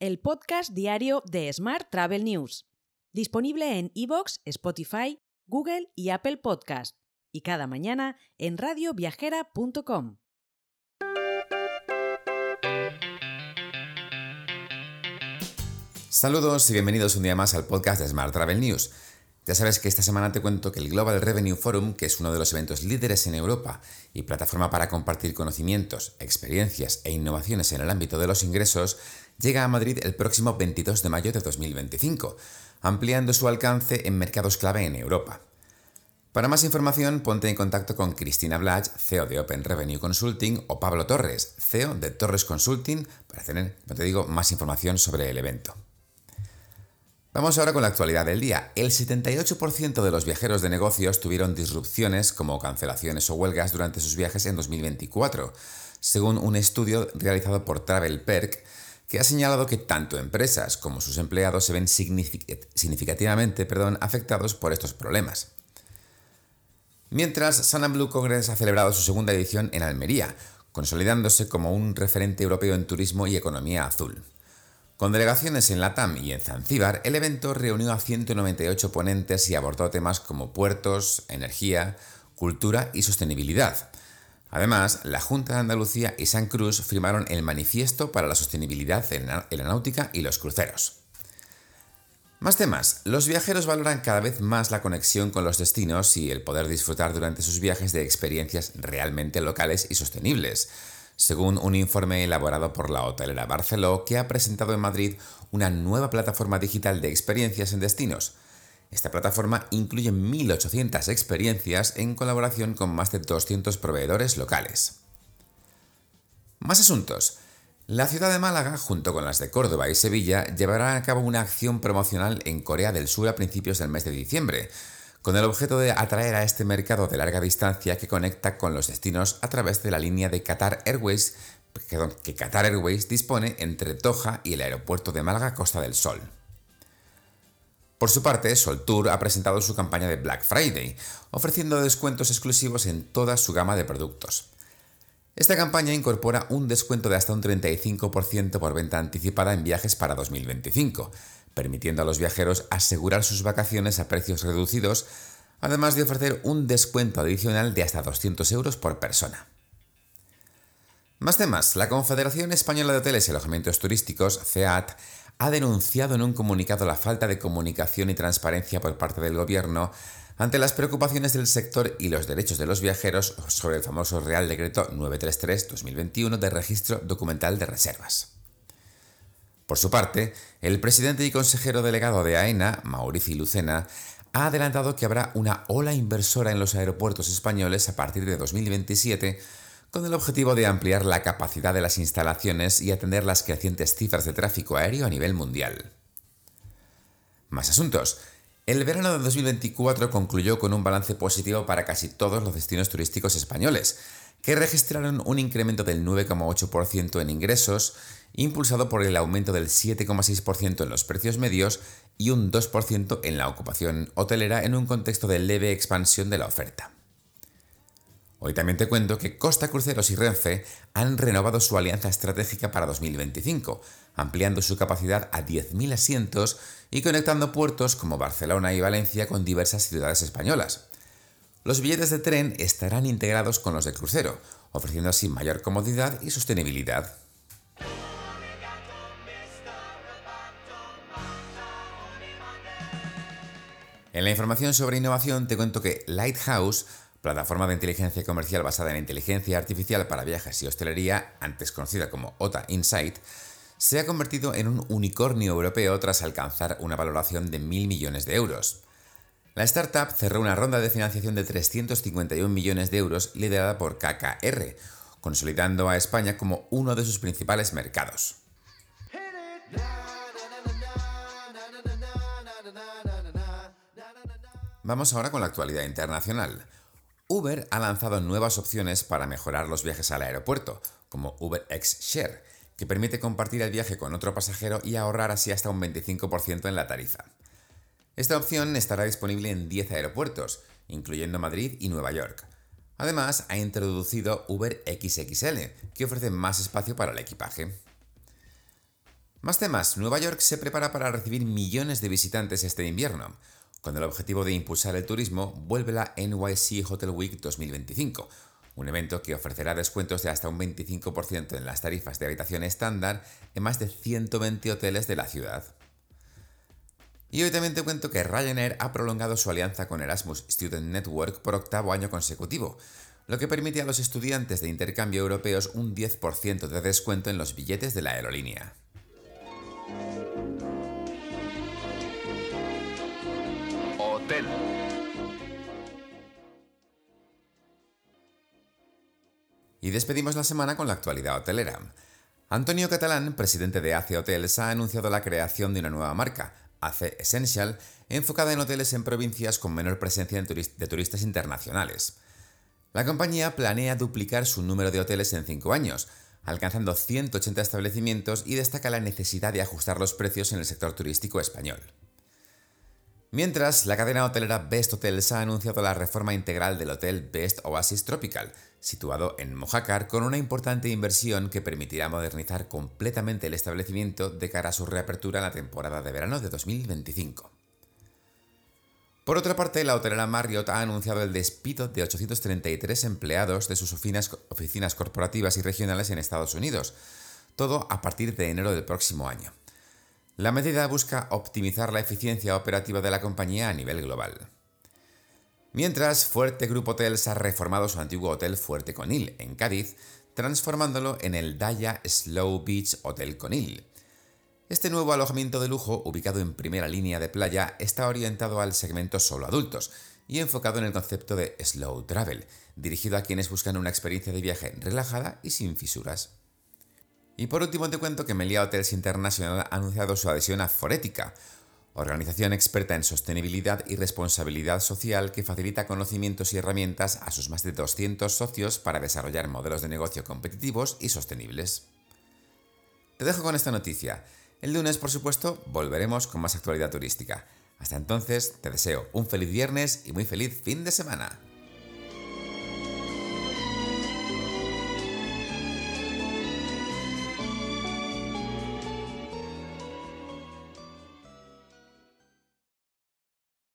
el podcast diario de Smart Travel News, disponible en iVoox, Spotify, Google y Apple Podcast, y cada mañana en radioviajera.com. Saludos y bienvenidos un día más al podcast de Smart Travel News. Ya sabes que esta semana te cuento que el Global Revenue Forum, que es uno de los eventos líderes en Europa y plataforma para compartir conocimientos, experiencias e innovaciones en el ámbito de los ingresos, llega a Madrid el próximo 22 de mayo de 2025, ampliando su alcance en mercados clave en Europa. Para más información, ponte en contacto con Cristina Blach, CEO de Open Revenue Consulting, o Pablo Torres, CEO de Torres Consulting, para tener, como te digo, más información sobre el evento. Vamos ahora con la actualidad del día. El 78% de los viajeros de negocios tuvieron disrupciones como cancelaciones o huelgas durante sus viajes en 2024, según un estudio realizado por TravelPerk, que ha señalado que tanto empresas como sus empleados se ven significativamente afectados por estos problemas. Mientras, Sun & Blue Congress ha celebrado su segunda edición en Almería, consolidándose como un referente europeo en turismo y economía azul. Con delegaciones en LATAM y en Zanzíbar, el evento reunió a 198 ponentes y abordó temas como puertos, energía, cultura y sostenibilidad. Además, la Junta de Andalucía y San Cruz firmaron el Manifiesto para la Sostenibilidad en la Náutica y los Cruceros. Más temas. Los viajeros valoran cada vez más la conexión con los destinos y el poder disfrutar durante sus viajes de experiencias realmente locales y sostenibles, según un informe elaborado por la hotelera Barceló, que ha presentado en Madrid una nueva plataforma digital de experiencias en destinos. Esta plataforma incluye 1.800 experiencias en colaboración con más de 200 proveedores locales. Más asuntos. La ciudad de Málaga, junto con las de Córdoba y Sevilla, llevará a cabo una acción promocional en Corea del Sur a principios del mes de diciembre, con el objeto de atraer a este mercado de larga distancia que conecta con los destinos a través de la línea de Qatar Airways, que Qatar Airways dispone entre Toja y el aeropuerto de Málaga Costa del Sol. Por su parte, Sol Tour ha presentado su campaña de Black Friday, ofreciendo descuentos exclusivos en toda su gama de productos. Esta campaña incorpora un descuento de hasta un 35% por venta anticipada en viajes para 2025, permitiendo a los viajeros asegurar sus vacaciones a precios reducidos, además de ofrecer un descuento adicional de hasta 200 euros por persona. Más temas. La Confederación Española de Hoteles y Alojamientos Turísticos, CEAT, ha denunciado en un comunicado la falta de comunicación y transparencia por parte del Gobierno ante las preocupaciones del sector y los derechos de los viajeros sobre el famoso Real Decreto 933/2021 de registro documental de reservas. Por su parte, el presidente y consejero delegado de AENA, Maurici Lucena, ha adelantado que habrá una ola inversora en los aeropuertos españoles a partir de 2027, con el objetivo de ampliar la capacidad de las instalaciones y atender las crecientes cifras de tráfico aéreo a nivel mundial. Más asuntos. El verano de 2024 concluyó con un balance positivo para casi todos los destinos turísticos españoles, que registraron un incremento del 9,8% en ingresos, impulsado por el aumento del 7,6% en los precios medios y un 2% en la ocupación hotelera en un contexto de leve expansión de la oferta. Hoy también te cuento que Costa Cruceros y Renfe han renovado su alianza estratégica para 2025, ampliando su capacidad a 10.000 asientos y conectando puertos como Barcelona y Valencia con diversas ciudades españolas. Los billetes de tren estarán integrados con los de crucero, ofreciendo así mayor comodidad y sostenibilidad. En la información sobre innovación te cuento que Lighthouse, plataforma de inteligencia comercial basada en inteligencia artificial para viajes y hostelería, antes conocida como OTA Insight, se ha convertido en un unicornio europeo tras alcanzar una valoración de 1.000 millones de euros. La startup cerró una ronda de financiación de 351 millones de euros liderada por KKR, consolidando a España como uno de sus principales mercados. Vamos ahora con la actualidad internacional. Uber ha lanzado nuevas opciones para mejorar los viajes al aeropuerto, como UberX Share, que permite compartir el viaje con otro pasajero y ahorrar así hasta un 25% en la tarifa. Esta opción estará disponible en 10 aeropuertos, incluyendo Madrid y Nueva York. Además, ha introducido Uber XXL, que ofrece más espacio para el equipaje. Más temas. Nueva York se prepara para recibir millones de visitantes este invierno. Con el objetivo de impulsar el turismo, vuelve la NYC Hotel Week 2025, un evento que ofrecerá descuentos de hasta un 25% en las tarifas de habitación estándar en más de 120 hoteles de la ciudad. Y hoy también te cuento que Ryanair ha prolongado su alianza con Erasmus Student Network por 8º año consecutivo, lo que permite a los estudiantes de intercambio europeos un 10% de descuento en los billetes de la aerolínea. Hotel. Y despedimos la semana con la actualidad hotelera. Antonio Catalán, presidente de AC Hotels, ha anunciado la creación de una nueva marca, AC Essential, enfocada en hoteles en provincias con menor presencia de turistas internacionales. La compañía planea duplicar su número de hoteles en 5 años, alcanzando 180 establecimientos, y destaca la necesidad de ajustar los precios en el sector turístico español. Mientras, la cadena hotelera Best Hotels ha anunciado la reforma integral del hotel Best Oasis Tropical, situado en Mojácar, con una importante inversión que permitirá modernizar completamente el establecimiento de cara a su reapertura en la temporada de verano de 2025. Por otra parte, la hotelera Marriott ha anunciado el despido de 833 empleados de sus oficinas corporativas y regionales en Estados Unidos, todo a partir de enero del próximo año. La medida busca optimizar la eficiencia operativa de la compañía a nivel global. Mientras, Fuerte Group Hotels ha reformado su antiguo hotel Fuerte Conil, en Cádiz, transformándolo en el Daya Slow Beach Hotel Conil. Este nuevo alojamiento de lujo, ubicado en primera línea de playa, está orientado al segmento solo adultos y enfocado en el concepto de Slow Travel, dirigido a quienes buscan una experiencia de viaje relajada y sin fisuras. Y por último te cuento que Meliá Hotels International ha anunciado su adhesión a Forética, organización experta en sostenibilidad y responsabilidad social que facilita conocimientos y herramientas a sus más de 200 socios para desarrollar modelos de negocio competitivos y sostenibles. Te dejo con esta noticia. El lunes, por supuesto, volveremos con más actualidad turística. Hasta entonces, te deseo un feliz viernes y muy feliz fin de semana.